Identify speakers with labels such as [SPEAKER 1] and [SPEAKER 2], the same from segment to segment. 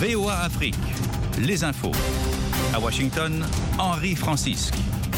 [SPEAKER 1] VOA Afrique, les infos. À Washington, Henri Francisque.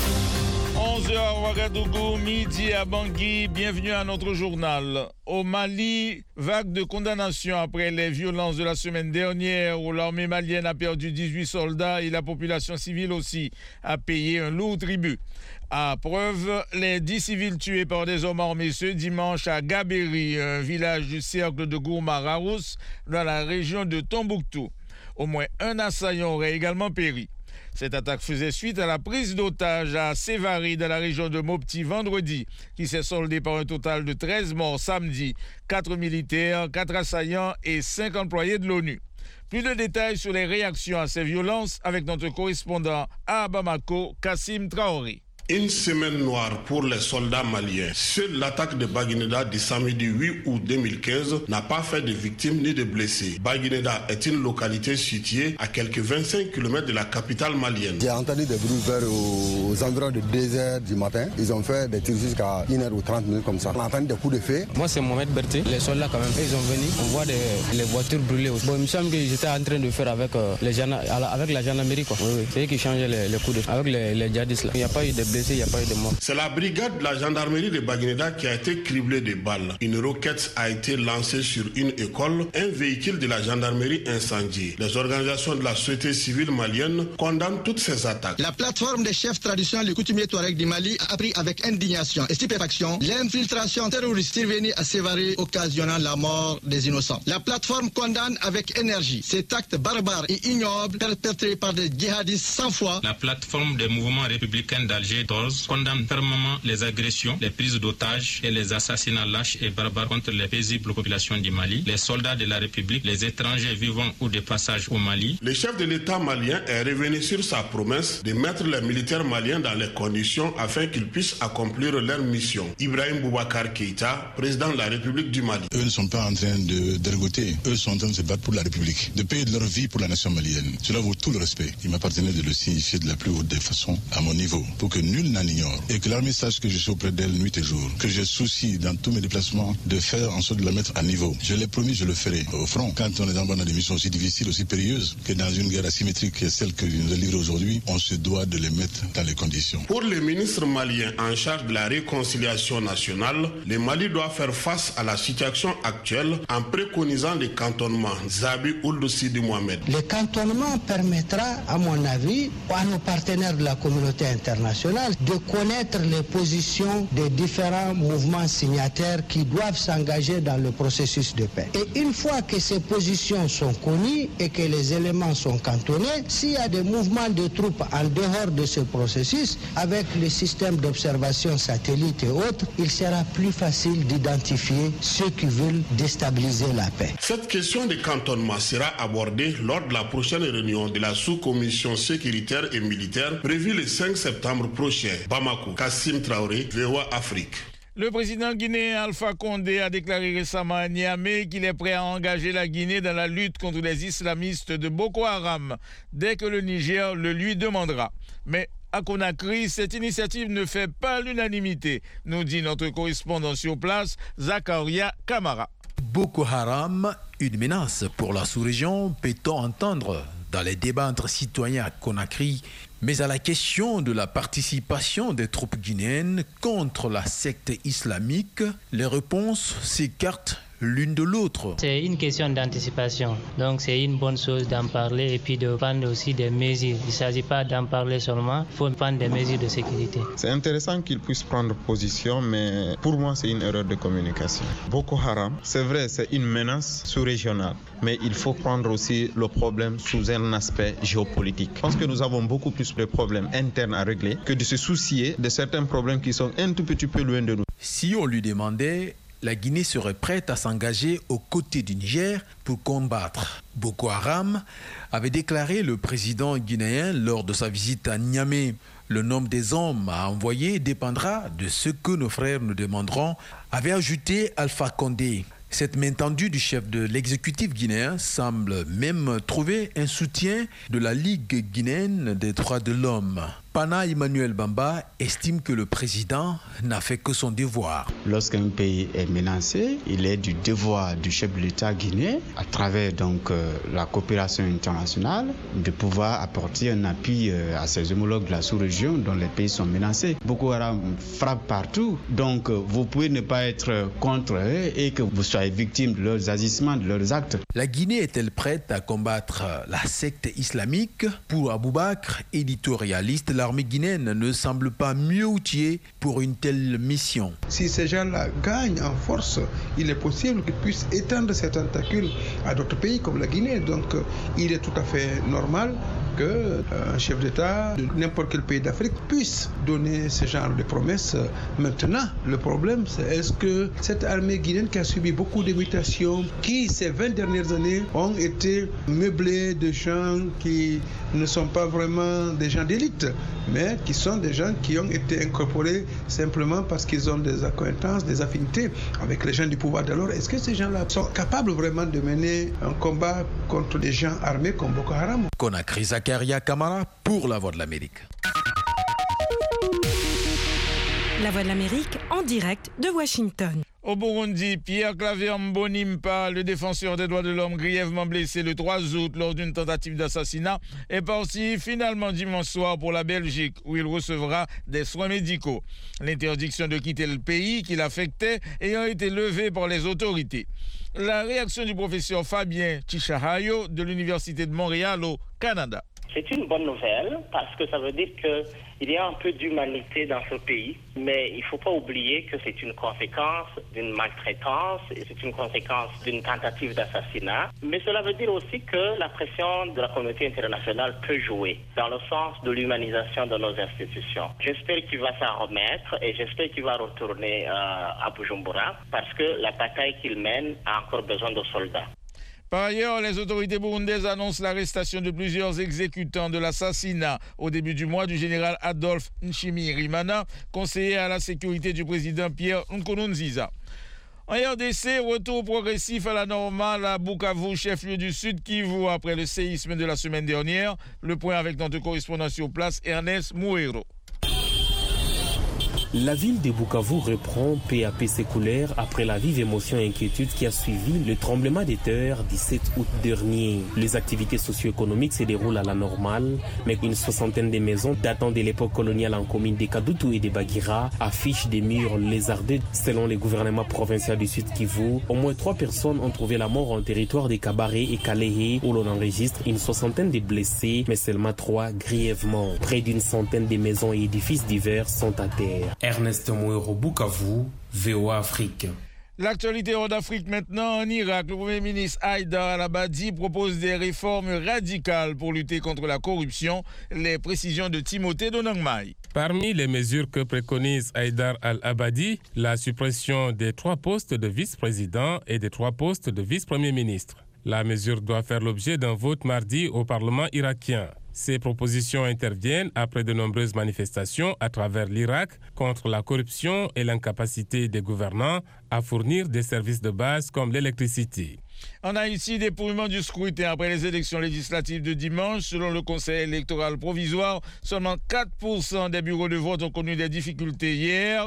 [SPEAKER 2] 11h à Ouagadougou, midi à Bangui, bienvenue à notre journal. Au Mali, vague de condamnation après les violences de la semaine dernière où l'armée malienne a perdu 18 soldats et la population civile aussi a payé un lourd tribut. À preuve, les 10 civils tués par des hommes armés ce dimanche à Gabéry, un village du cercle de Gourma-Raous, dans la région de Tombouctou. Au moins un assaillant aurait également péri. Cette attaque faisait suite à la prise d'otages à Sévary, dans la région de Mopti, vendredi, qui s'est soldée par un total de 13 morts samedi, 4 militaires, 4 assaillants et 5 employés de l'ONU. Plus de détails sur les réactions à ces violences avec notre correspondant à Bamako, Kassim Traoré.
[SPEAKER 3] Une semaine noire pour les soldats maliens. Seule l'attaque de Baguineda du samedi 8 août 2015 n'a pas fait de victimes ni de blessés. Baguineda est une localité située à quelques 25 km de la capitale malienne.
[SPEAKER 4] J'ai entendu des bruits vers aux environs de 2h du matin. Ils ont fait des tirs jusqu'à 1h ou 30 minutes comme ça. On a entendu des coups de feu.
[SPEAKER 5] Moi c'est Mohamed Berté. Les soldats quand même, ils sont venus. On voit les voitures brûlées aussi. Bon, il me semble que j'étais en train de faire avec la gendarmerie quoi. Oui. C'est eux qui changeaient les coups de feu. Avec les djihadistes là. Il n'y a pas eu de blessés, il n'y a pas eu de morts.
[SPEAKER 3] C'est la brigade de la gendarmerie de Baguineda qui a été criblée de balles. Une roquette a été lancée sur une école, un véhicule de la gendarmerie incendié. Les organisations de la société civile malienne condamnent toutes ces attaques.
[SPEAKER 6] La plateforme des chefs traditionnels et coutumiers Touareg du Mali a pris avec indignation et stupéfaction l'infiltration terroriste survenue à Sévary occasionnant la mort des innocents. La plateforme condamne avec énergie cet acte barbare et ignoble perpétré par des djihadistes sans foi.
[SPEAKER 7] La plateforme des mouvements républicains d'Alger 12 condamne fermement les agressions, les prises d'otages et les assassinats lâches et barbares contre les paisibles populations du Mali, les soldats de la République, les étrangers vivant ou de passage au Mali.
[SPEAKER 3] Le chef de l'État malien est revenu sur sa promesse de mettre les militaires maliens dans les conditions afin qu'ils puissent accomplir leur mission. Ibrahim Boubacar Keïta, président de la République du Mali.
[SPEAKER 8] Eux ne sont pas en train de dégoter, eux sont en train de se battre pour la République, de payer de leur vie pour la nation malienne. Cela vaut tout le respect. Il m'appartenait de le signifier de la plus haute des façons à mon niveau, pour que nul n'en ignore et que l'armée sache que je suis auprès d'elle nuit et jour, que j'ai souci dans tous mes déplacements de faire en sorte de la mettre à niveau. Je l'ai promis, je le ferai. Au front, quand on est dans des missions aussi difficiles, aussi périlleuses que dans une guerre asymétrique qui est celle que nous a livrée aujourd'hui, on se doit de les mettre dans les conditions.
[SPEAKER 3] Pour le ministre malien en charge de la réconciliation nationale, le Mali doit faire face à la situation actuelle en préconisant les cantonnements. Zabi Ould Sidi Mohamed.
[SPEAKER 9] Le cantonnement permettra, à mon avis, à nos partenaires de la communauté internationale de connaître les positions des différents mouvements signataires qui doivent s'engager dans le processus de paix. Et une fois que ces positions sont connues et que les éléments sont cantonnés, s'il y a des mouvements de troupes en dehors de ce processus, avec le système d'observation satellite et autres, il sera plus facile d'identifier ceux qui veulent déstabiliser la paix.
[SPEAKER 3] Cette question de cantonnement sera abordée lors de la prochaine réunion de la sous-commission sécuritaire et militaire prévue le 5 septembre prochain. Bamako, Kassim Traoré, VOA Afrique.
[SPEAKER 2] Le président guinéen Alpha Condé a déclaré récemment à Niamey qu'il est prêt à engager la Guinée dans la lutte contre les islamistes de Boko Haram dès que le Niger le lui demandera. Mais à Conakry, cette initiative ne fait pas l'unanimité, nous dit notre correspondant sur place, Zakaria Kamara.
[SPEAKER 10] Boko Haram, une menace pour la sous-région, peut-on entendre dans les débats entre citoyens à Conakry, mais à la question de la participation des troupes guinéennes contre la secte islamique, les réponses s'écartent l'une de l'autre.
[SPEAKER 11] C'est une question d'anticipation, donc c'est une bonne chose d'en parler et puis de prendre aussi des mesures. Il ne s'agit pas d'en parler seulement, il faut prendre des mesures de sécurité.
[SPEAKER 12] C'est intéressant qu'ils puissent prendre position, mais pour moi c'est une erreur de communication. Boko Haram, c'est vrai, c'est une menace sous-régionale, mais il faut prendre aussi le problème sous un aspect géopolitique. Je pense que nous avons beaucoup plus de problèmes internes à régler que de se soucier de certains problèmes qui sont un tout petit peu loin de nous.
[SPEAKER 10] Si on lui demandait, la Guinée serait prête à s'engager aux côtés du Niger pour combattre Boko Haram, avait déclaré le président guinéen lors de sa visite à Niamey. Le nombre des hommes à envoyer dépendra de ce que nos frères nous demanderont, avait ajouté Alpha Condé. Cette main tendue du chef de l'exécutif guinéen semble même trouver un soutien de la Ligue guinéenne des droits de l'homme. Pana Emmanuel Bamba estime que le président n'a fait que son devoir.
[SPEAKER 13] Lorsqu'un pays est menacé, il est du devoir du chef de l'État guinéen, à travers donc la coopération internationale, de pouvoir apporter un appui à ses homologues de la sous-région dont les pays sont menacés. Boko Haram frappe partout, donc vous pouvez ne pas être contre eux et que vous soyez victime de leurs agissements, de leurs actes.
[SPEAKER 10] La Guinée est-elle prête à combattre la secte islamique? Pour Aboubakr, éditorialiste, l'armée guinéenne ne semble pas mieux outillée pour une telle mission.
[SPEAKER 14] Si ces gens-là gagnent en force, il est possible qu'ils puissent étendre ces tentacules à d'autres pays comme la Guinée. Donc il est tout à fait normal qu'un chef d'État de n'importe quel pays d'Afrique puisse donner ce genre de promesses. Maintenant, le problème, c'est est-ce que cette armée guinéenne qui a subi beaucoup de mutations, qui ces 20 dernières années ont été meublées de gens qui ne sont pas vraiment des gens d'élite, mais qui sont des gens qui ont été incorporés simplement parce qu'ils ont des acquaintances, des affinités avec les gens du pouvoir. Alors, est-ce que ces gens-là sont capables vraiment de mener un combat contre des gens armés comme Boko Haram?
[SPEAKER 10] Conakry, Zakaria Kamara pour La Voix de l'Amérique.
[SPEAKER 15] La Voix de l'Amérique en direct de Washington.
[SPEAKER 2] Au Burundi, Pierre Claver Mbonimpa, le défenseur des droits de l'homme grièvement blessé le 3 août lors d'une tentative d'assassinat, est parti finalement dimanche soir pour la Belgique où il recevra des soins médicaux. L'interdiction de quitter le pays qui l'affectait ayant été levée par les autorités. La réaction du professeur Fabien Chichahayo de l'Université de Montréal au Canada.
[SPEAKER 16] C'est une bonne nouvelle parce que ça veut dire qu'il y a un peu d'humanité dans ce pays, mais il ne faut pas oublier que c'est une conséquence d'une maltraitance, c'est une conséquence d'une tentative d'assassinat, mais cela veut dire aussi que la pression de la communauté internationale peut jouer dans le sens de l'humanisation de nos institutions. J'espère qu'il va s'en remettre et j'espère qu'il va retourner à Bujumbura parce que la bataille qu'il mène a encore besoin de soldats.
[SPEAKER 2] Par ailleurs, les autorités burundaises annoncent l'arrestation de plusieurs exécutants de l'assassinat au début du mois du général Adolphe Nshimirimana, conseiller à la sécurité du président Pierre Nkurunziza. En RDC, retour progressif à la normale à Bukavu, chef-lieu du Sud Kivu, après le séisme de la semaine dernière. Le point avec notre correspondant sur place, Ernest Mouero.
[SPEAKER 17] La ville de Bukavu reprend peu à peu ses couleurs après la vive émotion et inquiétude qui a suivi le tremblement de terre du 7 août dernier. Les activités socio-économiques se déroulent à la normale, mais une soixantaine de maisons datant de l'époque coloniale en commune de Kadutu et de Bagira affichent des murs lézardés. Selon le gouvernement provincial du Sud Kivu, au moins 3 personnes ont trouvé la mort en territoire de Kabaré et Kalehe où l'on enregistre une soixantaine de blessés, mais seulement 3 grièvement. Près d'une centaine de maisons et édifices divers sont à terre. Ernest Mouero, Bukavu, VOA Afrique.
[SPEAKER 2] L'actualité hors d'Afrique maintenant. En Irak, le Premier ministre Haïdar al-Abadi propose des réformes radicales pour lutter contre la corruption. Les précisions de Timothée Donangmai.
[SPEAKER 18] Parmi les mesures que préconise Haïdar al-Abadi, la suppression des 3 postes de vice-président et des 3 postes de vice-premier ministre. La mesure doit faire l'objet d'un vote mardi au Parlement irakien. Ces propositions interviennent après de nombreuses manifestations à travers l'Irak contre la corruption et l'incapacité des gouvernants à fournir des services de base comme l'électricité.
[SPEAKER 2] En Haïti, dépouillement du scrutin après les élections législatives de dimanche. Selon le Conseil électoral provisoire, seulement 4% des bureaux de vote ont connu des difficultés hier.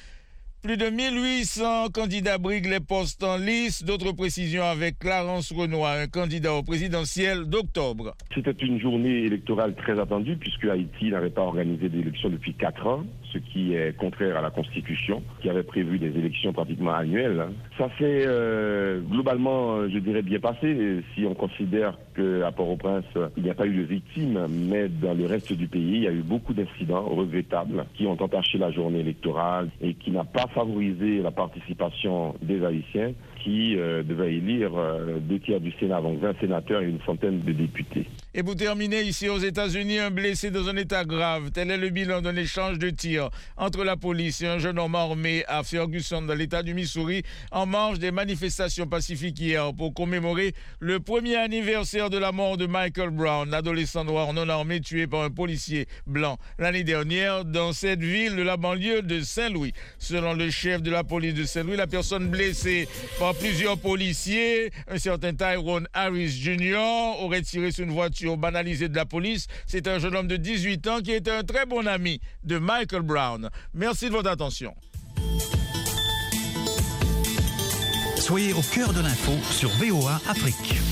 [SPEAKER 2] Plus de 1800 candidats briguent les postes en lice. D'autres précisions avec Clarence Renoir, un candidat au présidentiel d'octobre.
[SPEAKER 19] C'était une journée électorale très attendue puisque Haïti n'avait pas organisé d'élections depuis 4 ans, ce qui est contraire à la Constitution, qui avait prévu des élections pratiquement annuelles. Ça s'est globalement, je dirais, bien passé si on considère qu'à Port-au-Prince, il n'y a pas eu de victimes, mais dans le reste du pays, il y a eu beaucoup d'incidents regrettables qui ont entaché la journée électorale et qui n'a pas favorisé la participation des Haïtiens qui devaient élire 2 tiers du Sénat, donc 20 sénateurs et une centaine de députés.
[SPEAKER 2] Et pour terminer, ici aux États-Unis, un blessé dans un état grave. Tel est le bilan d'un échange de tirs entre la police et un jeune homme armé à Ferguson, dans l'état du Missouri, en marge des manifestations pacifiques hier pour commémorer le premier anniversaire de la mort de Michael Brown, l'adolescent noir non armé tué par un policier blanc l'année dernière dans cette ville de la banlieue de Saint-Louis. Selon le chef de la police de Saint-Louis, la personne blessée par Alors, plusieurs policiers, un certain Tyrone Harris Jr. aurait tiré sur une voiture banalisée de la police. C'est un jeune homme de 18 ans qui était un très bon ami de Michael Brown. Merci de votre attention.
[SPEAKER 1] Soyez au cœur de l'info sur VOA Afrique.